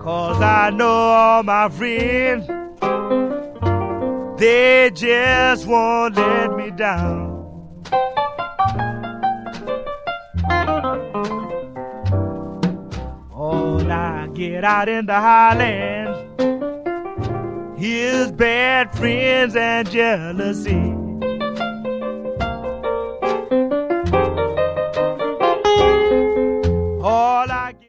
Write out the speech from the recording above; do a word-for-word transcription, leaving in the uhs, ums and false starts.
'cause I know all my friends, they just won't let me down. Oh, now I get out in the highlands, here's bad friends and jealousy.